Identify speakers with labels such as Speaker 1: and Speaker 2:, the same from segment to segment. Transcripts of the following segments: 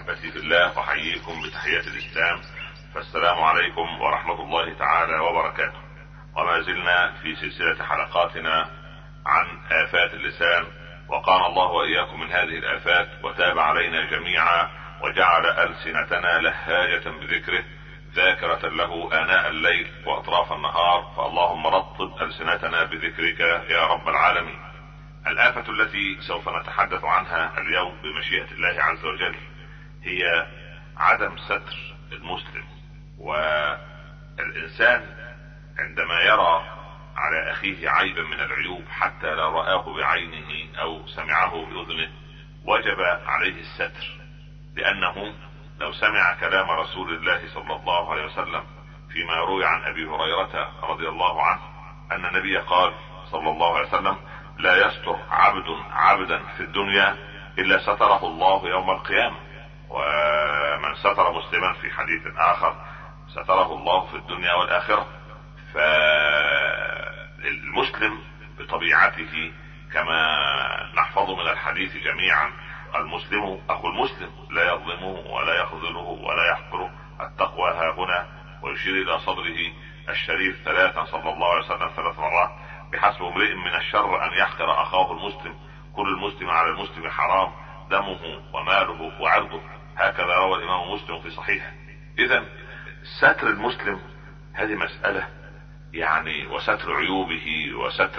Speaker 1: احبتي في الله، احييكم بتحية الاسلام، فالسلام عليكم ورحمة الله تعالى وبركاته. وما زلنا في سلسلة حلقاتنا عن آفات اللسان، وقانا الله وإياكم من هذه الآفات وتاب علينا جميعا وجعل ألسنتنا لهاجة بذكره ذاكرة له آناء الليل وأطراف النهار، فاللهم رطب ألسنتنا بذكرك يا رب العالمين. الآفة التي سوف نتحدث عنها اليوم بمشيئة الله عز وجل هي عدم ستر المسلم. والإنسان عندما يرى على أخيه عيبا من العيوب حتى لا رآه بعينه أو سمعه بأذنه وجب عليه الستر، لأنه لو سمع كلام رسول الله صلى الله عليه وسلم فيما روي عن أبي هريرة رضي الله عنه أن النبي قال صلى الله عليه وسلم: لا يستر عبدا في الدنيا إلا ستره الله يوم القيامة، ومن ستر مسلما في حديث آخر ستره الله في الدنيا والآخرة. فالمسلم بطبيعته كما نحفظ من الحديث جميعا: المسلم أخو المسلم، لا يظلمه ولا يخذله ولا يحقره، التقوى ها هنا. ويشير إلى صدره الشريف ثلاثا صلى الله عليه وسلم 3 مرات: بحسب امرئ من الشر أن يحقر أخاه المسلم، كل المسلم على المسلم حرام، دمه وماله وعرضه. هكذا روى الإمام مسلم في صحيحه. إذن ستر المسلم هذه مسألة يعني، وستر عيوبه وستر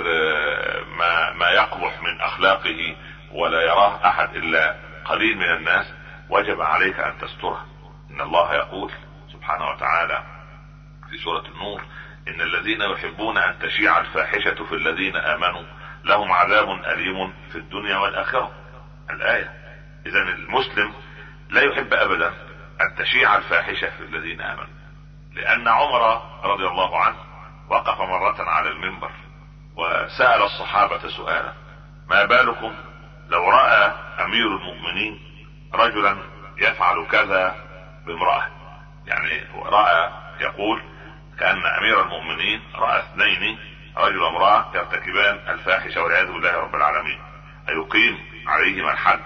Speaker 1: ما يقبح من أخلاقه ولا يراه أحد إلا قليل من الناس، وجب عليك أن تستره. إن الله يقول سبحانه وتعالى في سورة النور: إن الذين يحبون أن تشيع الفاحشة في الذين آمنوا لهم عذاب أليم في الدنيا والآخرة. الآية. إذن المسلم لا يحب أبدا أن تشيع الفاحشة في الذين آمنوا، لأن عمر رضي الله عنه وقف مرة على المنبر وسأل الصحابة سؤالا: ما بالكم لو رأى أمير المؤمنين رجلا يفعل كذا بامرأة؟ يعني هو رأى، يقول كأن أمير المؤمنين رأى 2 رجل وامرأة يرتكبان الفاحشة والعياذ بالله رب العالمين، أيقيم عليهما الحد؟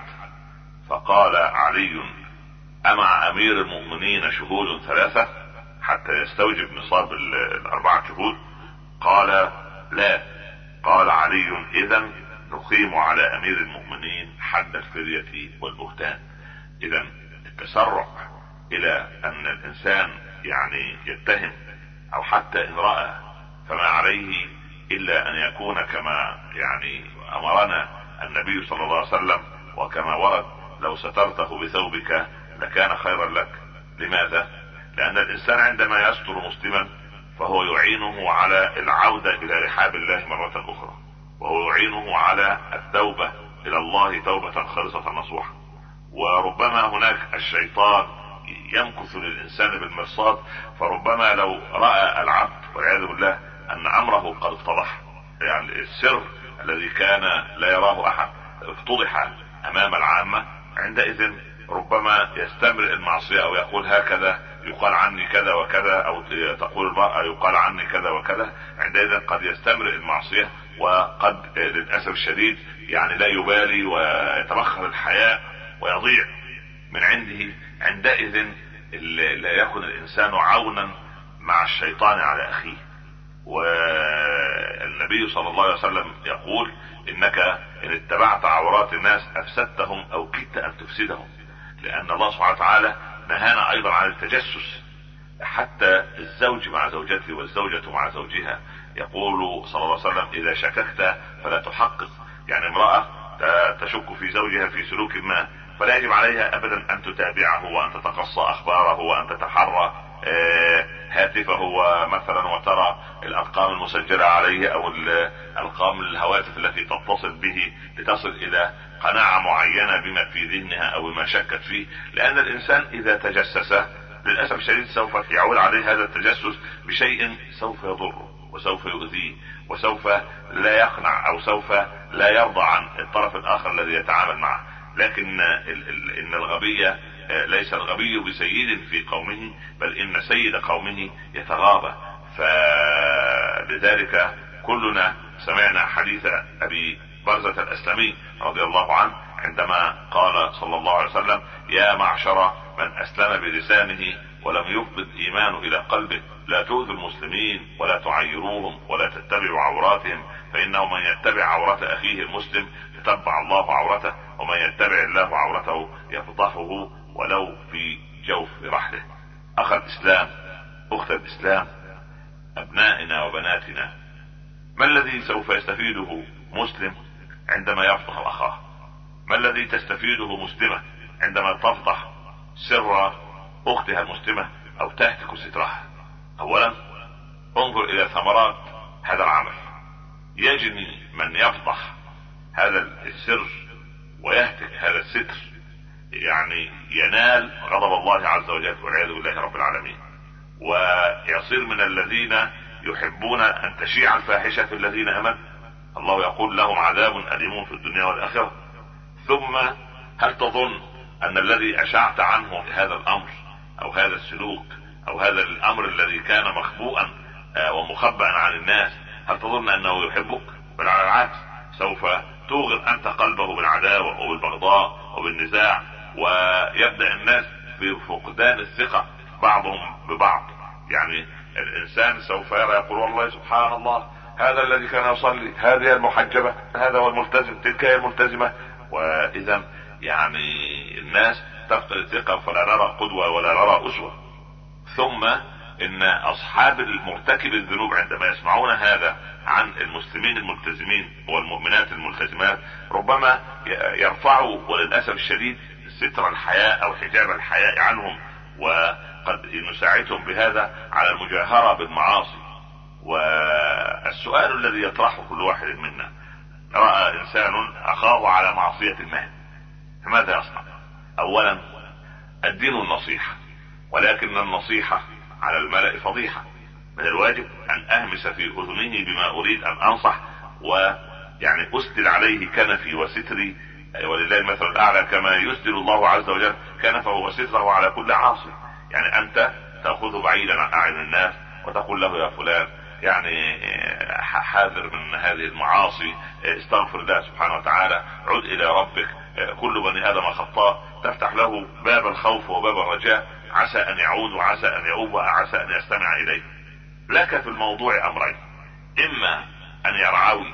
Speaker 1: فقال علي: أمع أمير المؤمنين شهود 3 حتى يستوجب نصاب 4 شهود؟ قال: لا. قال علي: إذن نقيم على أمير المؤمنين حد الفرية والبهتان. إذن التسرع إلى أن الإنسان يعني يتهم، أو حتى إن رأى فما عليه إلا أن يكون كما يعني أمرنا النبي صلى الله عليه وسلم، وكما ورد: لو سترته بثوبك لكان خيرا لك. لماذا؟ لأن الإنسان عندما يستر مسلما فهو يعينه على العودة إلى رحاب الله مرة أخرى، وهو يعينه على التوبة إلى الله توبة خالصة نصوحة. وربما هناك الشيطان يمكث للإنسان بالمرصاد، فربما لو رأى العبد والعياذ بالله أن أمره قد اتضح، يعني السر الذي كان لا يراه أحد افتضح أمام العامة، عندئذ ربما يستمر المعصية، أو يقول هكذا يقال عني كذا وكذا، أو تقول المرأة يقال عني كذا وكذا. عندئذ قد يستمر المعصية، وقد للأسف الشديد يعني لا يبالي ويتبخر الحياء ويضيع من عنده. عندئذ لا يكون الإنسان عونا مع الشيطان على أخيه. والنبي صلى الله عليه وسلم يقول: إنك إن اتبعت عورات الناس أفسدتهم أو كدت أن تفسدهم. لأن الله سبحانه وتعالى نهانا أيضا عن التجسس، حتى الزوج مع زوجته والزوجة مع زوجها. يقول صلى الله عليه وسلم: إذا شككت فلا تحقق. يعني امرأة تشك في زوجها في سلوك ما، فلا يجب عليها أبدا أن تتابعه وأن تتقصى أخباره وأن تتحرى هاتفه مثلا وترى الأرقام المسجلة عليه أو الأرقام الهواتف التي تتصل به لتصل إلى قناعة معينة بما في ذهنها أو بما شكت فيه. لأن الإنسان إذا تجسس للأسف الشديد سوف يعود عليه هذا التجسس بشيء سوف يضره وسوف يؤذيه وسوف لا يقنع أو سوف لا يرضى عن الطرف الآخر الذي يتعامل معه. لكن إن الغبي ليس الغبي بسيد في قومه، بل إن سيد قومه يتغاضى. فلذلك كلنا سمعنا حديث أبي برزة الأسلمي رضي الله عنه عندما قال صلى الله عليه وسلم: يا معشر من اسلم بلسانه ولم يفض ايمان الى قلبه، لا تؤذوا المسلمين ولا تعيروهم ولا تتبعوا عوراتهم، فانه من يتبع عورة اخيه المسلم يتبع الله عورته، ومن يتبع الله عورته يفضحه ولو في جوف رحله. اخ الاسلام، اخت الاسلام، ابنائنا وبناتنا، ما الذي سوف يستفيده مسلم عندما يفضح اخاه؟ ما الذي تستفيده مسلمة عندما تفضح سر اختها المسلمة او تهتك سترها؟ اولا انظر الى ثمرات هذا العمل. يجني من يفضح هذا السر ويهتك هذا الستر، يعني ينال غضب الله عز وجل والعياذ بالله رب العالمين، ويصير من الذين يحبون ان تشيع الفاحشة في الذين امنوا. الله يقول: لهم عذاب أليم في الدنيا والآخرة. ثم هل تظن ان الذي اشعت عنه هذا الامر او هذا السلوك او هذا الامر الذي كان مخبوءا ومخبأ عن الناس، هل تظن انه يحبك؟ بل على العكس، سوف توغر انت قلبه بالعداوة وبالبغضاء وبالنزاع، ويبدأ الناس في فقدان الثقة بعضهم ببعض. يعني الانسان سوف يرى يقول: والله سبحان الله، هذا الذي كان يصلي، هذه المحجبة، هذا هو الملتزم، تلك هي الملتزمة. واذا يعني الناس تفقد الثقة، فلا نرى قدوة ولا نرى اسوة. ثم ان اصحاب المرتكب الذنوب عندما يسمعون هذا عن المسلمين الملتزمين والمؤمنات الملتزمات، ربما يرفعوا وللاسف الشديد ستر الحياء او حجاب الحياء عنهم، وقد نساعدهم بهذا على المجاهرة بالمعاصي. والسؤال الذي يطرحه كل واحد منا: رأى انسان اخاه على معصية ما، فماذا يصنع؟ اولا الدين النصيحة، ولكن النصيحة على الملأ فضيحة. من الواجب ان اهمس في اذنه بما اريد ان انصح، ويعني اسدل عليه كنفي وستري، ولله المثل الاعلى، كما يسدل الله عز وجل كنفه وستره على كل عاصي. يعني انت تأخذه بعيدا عن اعين الناس وتقول له: يا فلان، يعني حاذر من هذه المعاصي، استغفر الله سبحانه وتعالى، عد الى ربك، كل بني ادم خطاء. تفتح له باب الخوف وباب الرجاء، عسى ان يعود وعسى ان يؤوب وعسى ان يستمع اليه. لك في الموضوع امرين: اما ان يرعوي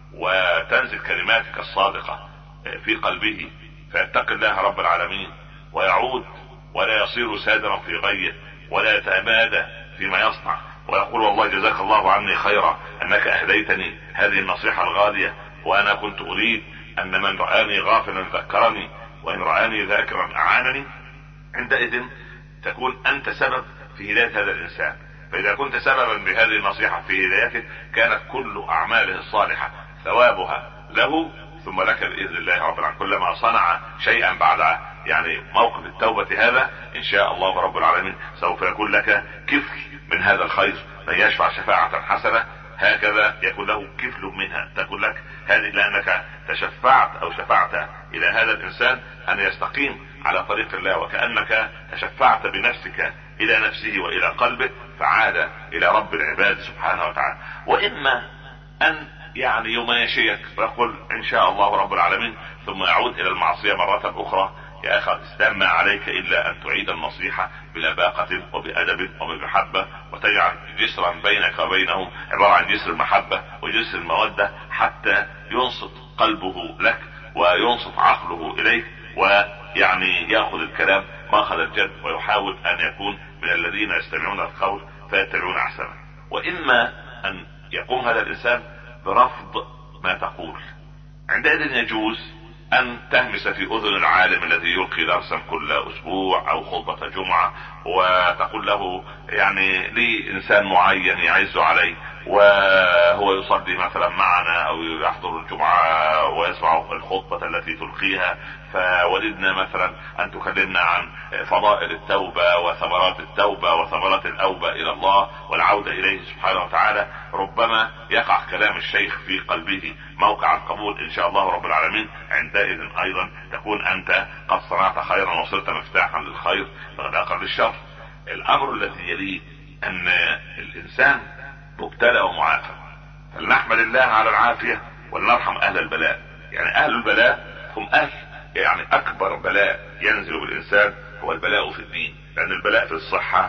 Speaker 1: وتنزل كلماتك الصادقة في قلبه فيتقي الله رب العالمين ويعود ولا يصير سادرا في غيه ولا يتمادى فيما يصنع، ويقول: والله جزاك الله عني خيرا انك اهديتني هذه النصيحة الغالية، وانا كنت اريد ان من رآني غافلا ذكرني، وان رآني ذاكرا اعانني. عندئذ تكون انت سبب في هداية هذا الانسان. فاذا كنت سببا بهذه النصيحة في هدايته، كانت كل اعماله الصالحة ثوابها له ثم لك باذن الله رب العالمين. كلما صنع شيئا بعد يعني موقف التوبة هذا، ان شاء الله رب العالمين سوف يكون لك كفل من هذا الخير. من يشفع شفاعة حسنة هكذا يكون له كفل منها، تكون لك هذه، لانك تشفعت او شفعت الى هذا الانسان ان يستقيم على طريق الله، وكأنك تشفعت بنفسك الى نفسه والى قلبه، فعاد الى رب العباد سبحانه وتعالى. واما ان يعني يماشيك ويقول: ان شاء الله رب العالمين، ثم يعود الى المعصية مرة اخرى. يا اخي الاسلام، ما عليك الا ان تعيد النصيحة بلباقة وبأدب وبمحبة، وتجعل جسرا بينك وبينهم عبارة عن جسر المحبة وجسر المودة، حتى ينصت قلبه لك وينصت عقله اليك، ويعني ياخذ الكلام ماخذ الجد، ويحاول ان يكون من الذين يستمعون القول فيتبعون احسنه. واما ان يقوم هذا الانسان برفض ما تقول، عندئذ يجوز ان تهمس في اذن العالم الذي يلقي درسا كل اسبوع او خطبة جمعة، وتقول له: يعني لي انسان معين يعز عليه وهو يصلي مثلا معنا او يحضر الجمعة ويسمع الخطبة التي تلقيها، فوددنا مثلا ان تكلمنا عن فضائل التوبة وثمرات التوبة وثمرات الاوبة الى الله والعودة اليه سبحانه وتعالى. ربما يقع كلام الشيخ في قلبه موقع القبول ان شاء الله رب العالمين. عندئذ ايضا تكون انت قد صنعت خيرا وصرت مفتاحا للخير فغلاقا للشر. الامر الذي يليه ان الانسان مبتلى ومعافى، فلنحمد الله على العافية ولنرحم اهل البلاء. يعني اهل البلاء هم اهل يعني اكبر بلاء ينزل بالانسان هو البلاء في الدين، لان البلاء في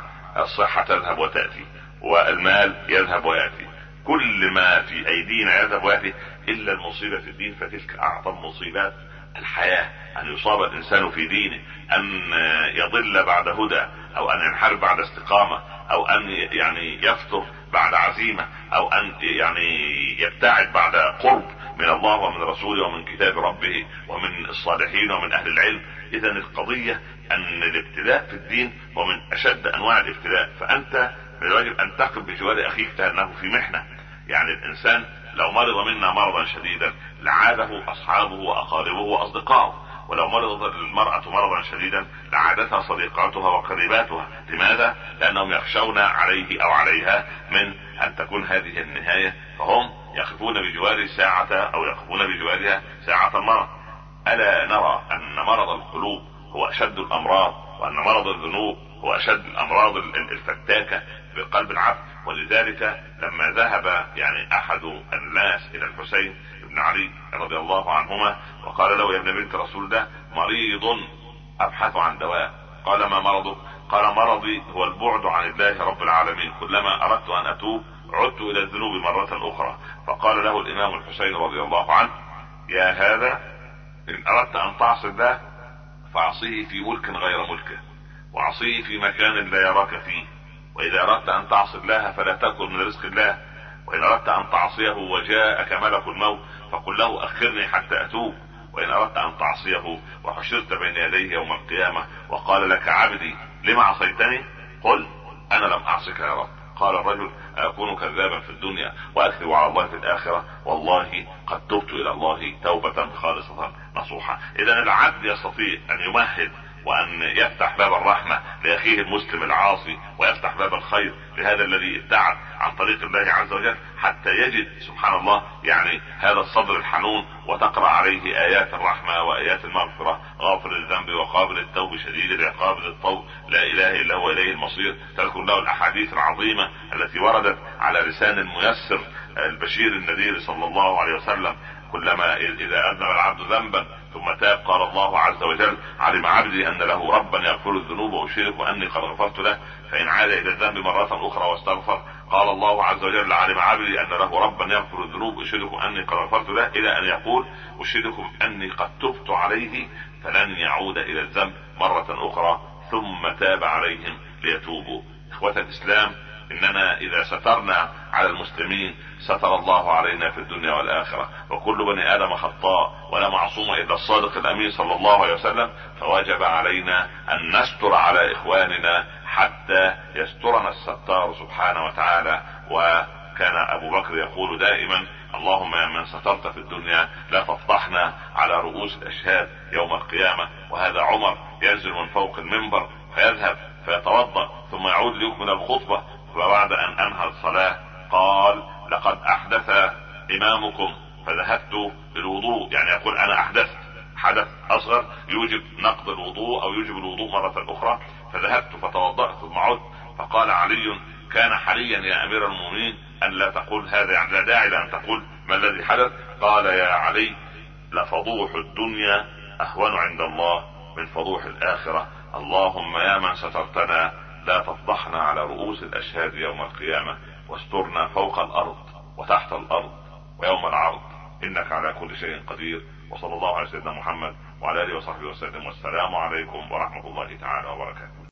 Speaker 1: الصحة تذهب وتأتي، والمال يذهب ويأتي، كل ما في ايدينا يذهب ويأتي الا المصيبة في الدين، فتلك اعظم مصيبات الحياة، ان يصاب الانسان في دينه، ان يضل بعد هدى، او ان ينحرف بعد استقامة، او ان يعني يفتر بعد عزيمة، او ان يعني يبتعد بعد قرب من الله ومن رسوله ومن كتاب ربه ومن الصالحين ومن اهل العلم. اذا القضية ان الابتلاء في الدين هو من اشد انواع الابتلاء، فانت يجب ان تقف بجوار اخيك كأنه في محنة. يعني الانسان لو مرض منا مرضا شديدا لعاده اصحابه واقاربه واصدقائه، ولو مرضت المرأة مرضا شديدا لعادتها صديقاتها وقريباتها. لماذا؟ لانهم يخشون عليه او عليها من ان تكون هذه النهاية، فهم يخافون بجوار ساعة او يخافون بجوارها ساعة المرض. الا نرى ان مرض القلوب هو اشد الامراض، وان مرض الذنوب هو اشد الامراض الفتاكة في قلب العبد. ولذلك لما ذهب يعني احد الناس الى الحسين بن علي رضي الله عنهما وقال له: يا ابن بنت رسول الله، مريض ابحث عن دواء. قال: ما مرضك؟ قال: مرضي هو البعد عن الله رب العالمين، كلما اردت ان اتوب عدت الى الذنوب مرة اخرى. فقال له الامام الحسين رضي الله عنه: يا هذا، ان اردت ان تعصي الله فاعصيه في ملك غير ملكه، وعصيه في مكان لا يراك فيه. واذا اردت ان تعصي الله فلا تأكل من رزق الله، وان اردت ان تعصيه وجاءك ملك الموت فقل له: اخرني حتى اتوب. وان اردت ان تعصيه وحشرت بين يديه يوم القيامة وقال لك: عبدي لما عصيتني؟ قل: انا لم اعصك يا رب. قال الرجل: اكون كذابا في الدنيا واكذب على الله في الاخرة؟ والله قد تبت الى الله توبة خالصة نصوحا. اذا العبد يستطيع ان يمهد وان يفتح باب الرحمة لاخيه المسلم العاصي، ويفتح باب الخير لهذا الذي ابتعد عن طريق الله عز وجل، حتى يجد سبحان الله يعني هذا الصدر الحنون، وتقرأ عليه ايات الرحمة وايات المغفرة: غافر الذنب وقابل التوب شديد العقاب ذي الطول لا اله الا هو اليه المصير. تذكر له الاحاديث العظيمة التي وردت على لسان الميسر البشير النذير صلى الله عليه وسلم: كلما اذا اذنب العبد ذنبا ثم تاب قال الله عز وجل: علم عبدي ان له ربا يغفر الذنوب واشهدك اني قد غفرت له. فان عاد الى الذنب مرة اخرى واستغفر قال الله عز وجل: علم عبدي ان له ربا يغفر الذنوب اشهدكم اني قد غفرت له، الى ان يقول: اشهدكم اني قد تبت عليه فلن يعود الى الذنب مرة اخرى، ثم تاب عليهم ليتوبوا. اخوة الاسلام، اننا اذا سترنا على المسلمين ستر الله علينا في الدنيا والاخرة، وكل بني ادم خطاء ولا معصوم الا الصادق الامين صلى الله عليه وسلم، فوجب علينا ان نستر على اخواننا حتى يسترنا الستار سبحانه وتعالى. وكان ابو بكر يقول دائما: اللهم يا من سترت في الدنيا لا تفضحنا على رؤوس الاشهاد يوم القيامة. وهذا عمر ينزل من فوق المنبر فيذهب فيتوضأ ثم يعود ليكمل الخطبة، وبعد ان انهى الصلاة قال: لقد احدث امامكم فذهبت للوضوء. يعني يقول: انا احدثت حدث اصغر يوجب نقض الوضوء او يوجب الوضوء مرة اخرى، فذهبت فتوضأت ثم عدت. فقال علي: كان حريا يا امير المؤمنين ان لا تقول هذا، يعني لا داعي لان تقول ما الذي حدث. قال: يا علي، لفضوح الدنيا اهون عند الله من فضوح الاخرة. اللهم يا من سترتنا لا تفضحنا على رؤوس الاشهاد يوم القيامة، واسترنا فوق الارض وتحت الارض ويوم العرض، انك على كل شيء قدير. وصلى الله على سيدنا محمد وعلى اله وصحبه وسلم، والسلام عليكم ورحمة الله تعالى وبركاته.